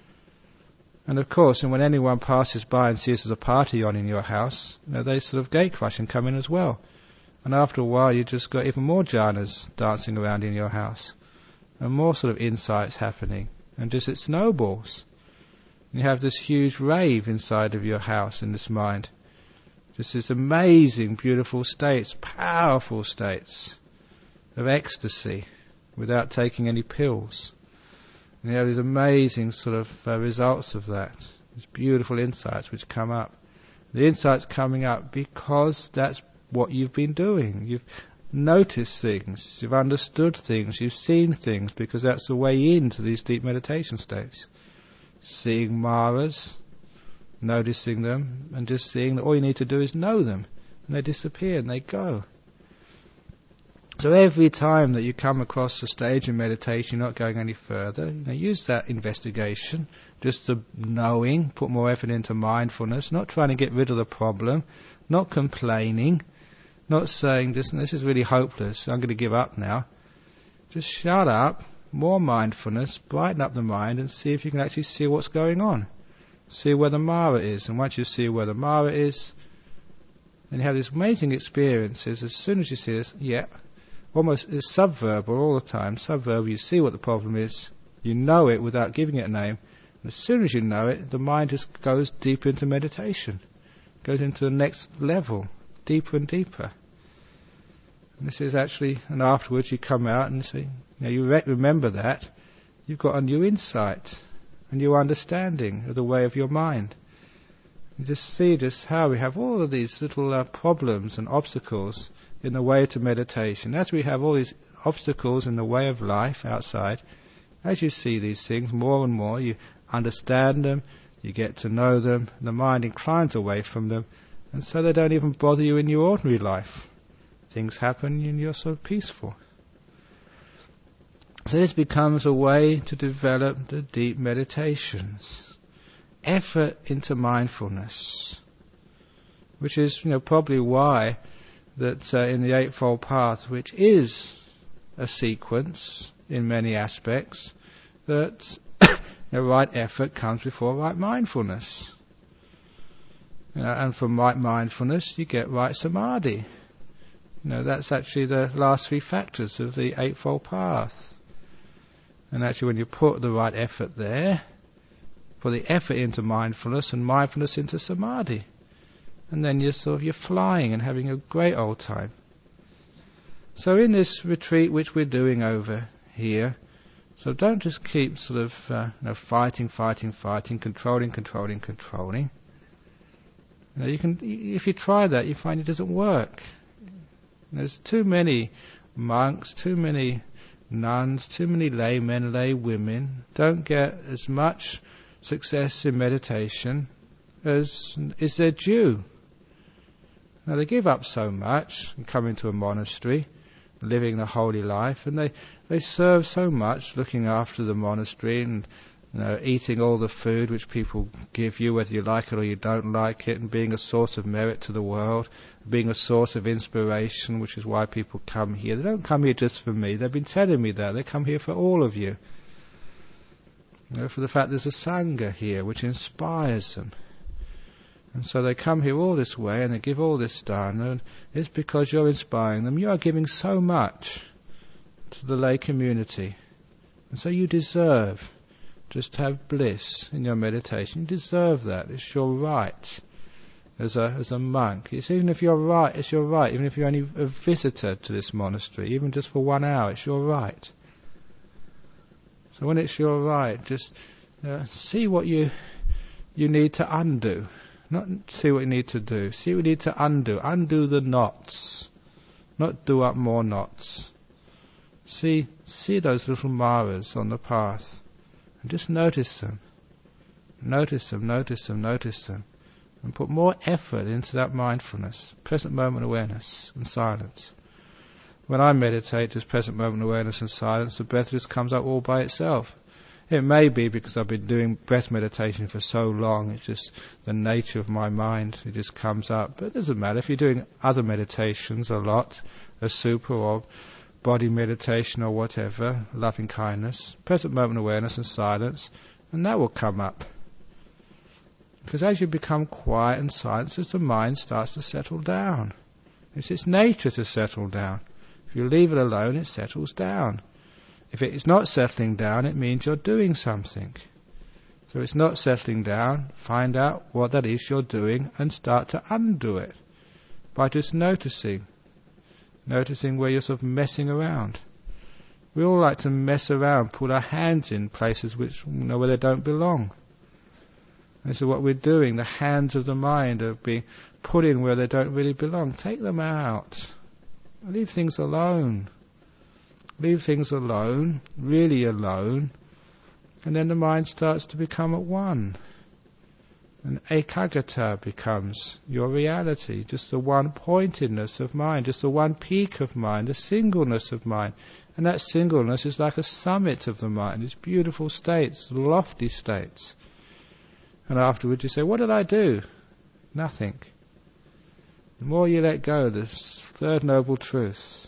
And of course, and when anyone passes by and sees there's a party on in your house, you know, they sort of gate crush and come in as well. And after a while, you just got even more jhanas dancing around in your house. And more sort of insights happening, and just it snowballs. And you have this huge rave inside of your house in this mind. Just this amazing, beautiful states, powerful states of ecstasy without taking any pills. And you have these amazing sort of uh, results of that, these beautiful insights which come up. The insights coming up because that's what you've been doing. You've noticed things, you've understood things, you've seen things, because that's the way into these deep meditation states. Seeing maras, noticing them, and just seeing that all you need to do is know them, and they disappear and they go. So every time that you come across a stage in meditation, you're not going any further, you know, use that investigation, just the knowing, put more effort into mindfulness, not trying to get rid of the problem, not complaining, not saying, this, this is really hopeless, I'm going to give up now. Just shut up, more mindfulness, brighten up the mind and see if you can actually see what's going on. See where the Mara is. And once you see where the Mara is, then you have these amazing experiences. As soon as you see this, yeah, almost it's subverbal all the time. Subverbal, you see what the problem is, you know it without giving it a name. And as soon as you know it, the mind just goes deeper into meditation, goes into the next level, deeper and deeper. And this is actually, and afterwards you come out and see, you know, you re- remember that, you've got a new insight, a new understanding of the way of your mind. You just see just how we have all of these little uh, problems and obstacles in the way to meditation. As we have all these obstacles in the way of life outside, as you see these things more and more, you understand them, you get to know them, the mind inclines away from them, and so they don't even bother you in your ordinary life. Things happen and you're sort of peaceful. So this becomes a way to develop the deep meditations. Effort into mindfulness. Which is, you know, probably why that uh, in the Eightfold Path, which is a sequence in many aspects, that the right effort comes before right mindfulness. You know, and from right mindfulness you get right samadhi. You know, that's actually the last three factors of the Eightfold Path. And actually when you put the right effort there, put the effort into mindfulness and mindfulness into samadhi, and then you're sort of you're flying and having a great old time. So in this retreat which we're doing over here. So don't just keep sort of uh, you know, fighting, fighting, fighting, controlling, controlling, controlling. You know, you can, if you try that, you find it doesn't work. There's too many monks, too many nuns, too many laymen, lay women don't get as much success in meditation as is their due. Now they give up so much and come into a monastery, living the holy life, and they, they serve so much, looking after the monastery and you know, eating all the food which people give you, whether you like it or you don't like it, and being a source of merit to the world, being a source of inspiration, which is why people come here. They don't come here just for me. They've been telling me that. They come here for all of you. You know, for the fact there's a Sangha here which inspires them. And so they come here all this way and they give all this dana, and it's because you're inspiring them. You are giving so much to the lay community. And so you deserve just to have bliss in your meditation. You deserve that. It's your right as a as a monk. It's even if you're right, it's your right. Even if you're only a visitor to this monastery, even just for one hour, it's your right. So when it's your right, just uh, see what you you need to undo. Not see what you need to do. See what you need to undo. Undo the knots. Not do up more knots. See see those little maras on the path. And just notice them. Notice them, notice them, notice them. And put more effort into that mindfulness, present moment awareness and silence. When I meditate, just present moment awareness and silence, the breath just comes up all by itself. It may be because I've been doing breath meditation for so long, it's just the nature of my mind, it just comes up. But it doesn't matter, if you're doing other meditations a lot, a super or body meditation or whatever, loving kindness, present moment awareness and silence, and that will come up. Because as you become quiet and silent, as the mind starts to settle down. It's its nature to settle down. If you leave it alone, it settles down. If it is not settling down, it means you're doing something. So it's not settling down, find out what that is you're doing and start to undo it by just noticing. Noticing where you're sort of messing around. We all like to mess around, put our hands in places which, you know, where they don't belong. This is what we're doing. The hands of the mind are being put in where they don't really belong. Take them out. Leave things alone. Leave things alone, really alone, and then the mind starts to become at one. And ekagata becomes your reality, just the one-pointedness of mind, just the one peak of mind, the singleness of mind. And that singleness is like a summit of the mind, it's beautiful states, lofty states. And afterwards you say, what did I do? Nothing. The more you let go, the third noble truth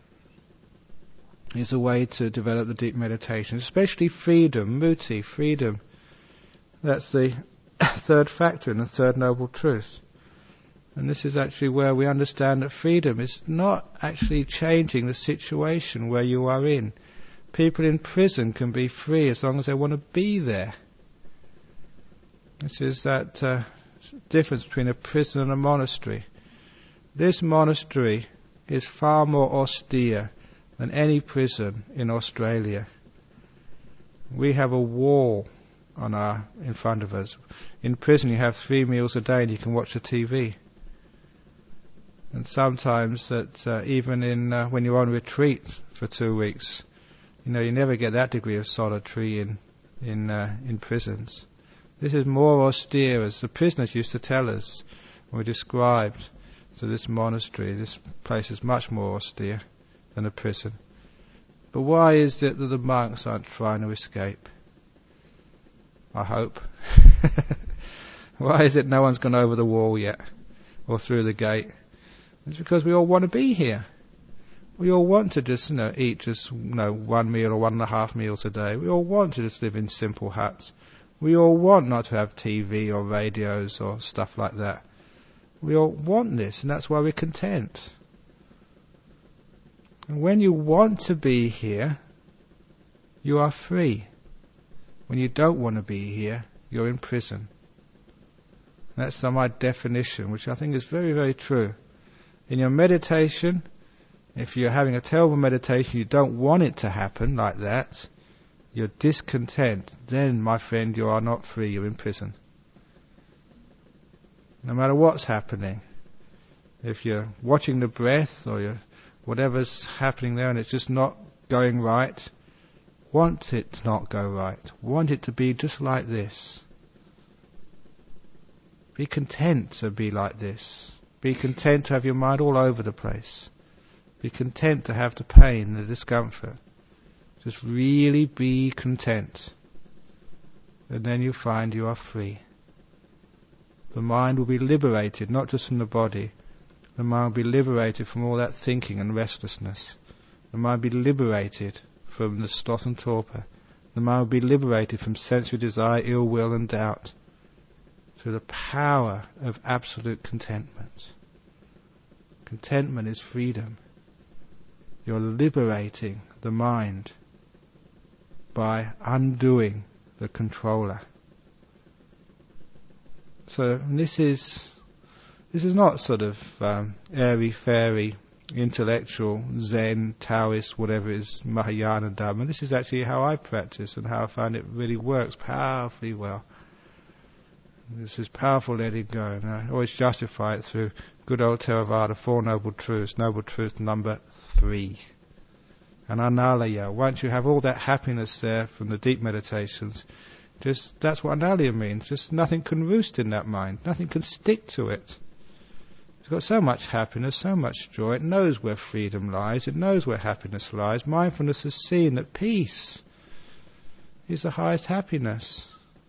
is a way to develop the deep meditation, especially freedom, muti, freedom. That's the third factor in the third noble truth. And this is actually where we understand that freedom is not actually changing the situation where you are in. People in prison can be free as long as they want to be there. This is that uh, difference between a prison and a monastery. This monastery is far more austere than any prison in Australia. We have a wall on our in front of us. In prison you have three meals a day and you can watch the T V. And sometimes that uh, even in uh, when you're on retreat for two weeks, you know, you never get that degree of solitary in in uh, in prisons. This is more austere, as the prisoners used to tell us when we described to this monastery. This place is much more austere than a prison. But why is it that the monks aren't trying to escape? I hope. Why is it no one's gone over the wall yet or through the gate? It's because we all want to be here. We all want to just, you know, eat just, you know, one meal or one and a half meals a day. We all want to just live in simple huts. We all want not to have T V or radios or stuff like that. We all want this, and that's why we're content. And when you want to be here, you are free. When you don't want to be here, you're in prison. And that's my definition, which I think is very, very true. In your meditation, If you're having a terrible meditation, you don't want it to happen like that, you're discontent, then, my friend, you are not free, you're in prison. No matter what's happening, if you're watching the breath or you're, whatever's happening there and it's just not going right, want it to not go right. Want it to be just like this. Be content to be like this. Be content to have your mind all over the place. Be content to have the pain, the discomfort. Just really be content. And then you find you are free. The mind will be liberated, not just from the body. The mind will be liberated from all that thinking and restlessness. The mind will be liberated from the sloth and torpor. The mind will be liberated from sensory desire, ill will and doubt. Through the power of absolute contentment. Contentment is freedom. You're liberating the mind by undoing the controller. So this is this is not sort of um, airy-fairy, intellectual, Zen, Taoist, whatever it is, Mahayana Dharma. This is actually how I practice and how I find it really works powerfully well. This is powerful letting go, and I always justify it through good old Theravada, Four Noble Truths, Noble Truth number three. And Anālaya, once you have all that happiness there from the deep meditations, just that's what Anālaya means. Just nothing can roost in that mind. Nothing can stick to it. It's got so much happiness, so much joy. It knows where freedom lies. It knows where happiness lies. Mindfulness has seen that peace is the highest happiness.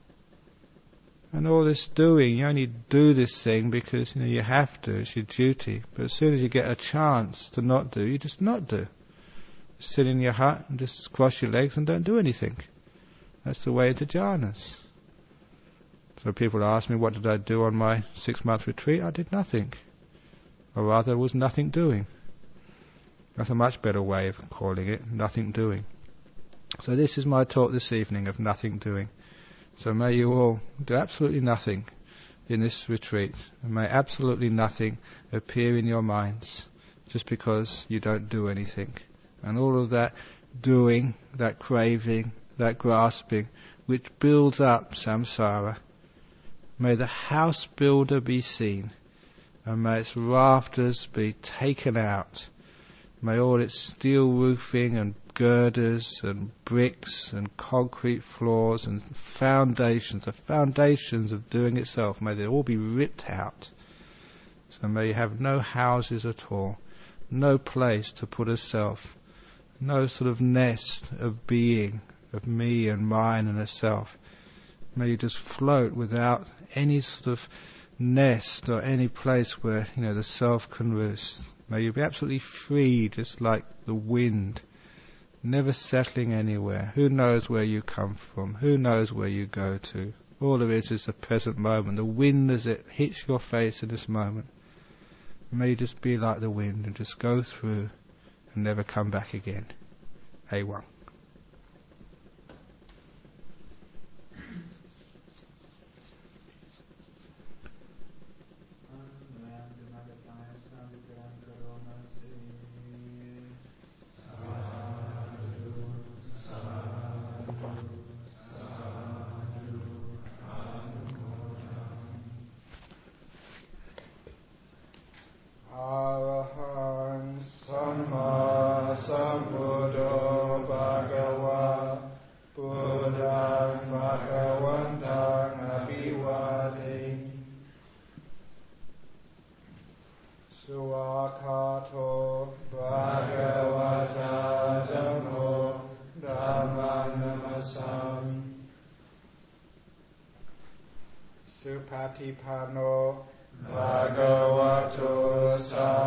And all this doing, you only do this thing because you know you have to, it's your duty. But as soon as you get a chance to not do, you just not do. Sit in your hut and just cross your legs and don't do anything. That's the way into jhanas. So people ask me, what did I do on my six-month retreat? I did nothing. Or rather, there was nothing doing. That's a much better way of calling it, nothing doing. So this is my talk this evening of nothing doing. So may you all do absolutely nothing in this retreat, and may absolutely nothing appear in your minds just because you don't do anything. And all of that doing, that craving, that grasping, which builds up samsara, may the house builder be seen, and may its rafters be taken out. May all its steel roofing and girders and bricks and concrete floors and foundations, the foundations of doing itself, may they all be ripped out. So may you have no houses at all, no place to put a self, no sort of nest of being, of me and mine and a self. May you just float without any sort of nest or any place where, you know, the self can roost. May you be absolutely free, just like the wind, never settling anywhere. Who knows where you come from? Who knows where you go to? All there is is the present moment. The wind as it hits your face in this moment. May you just be like the wind and just go through and never come back again. A one. Supatipano Bhagavato Sa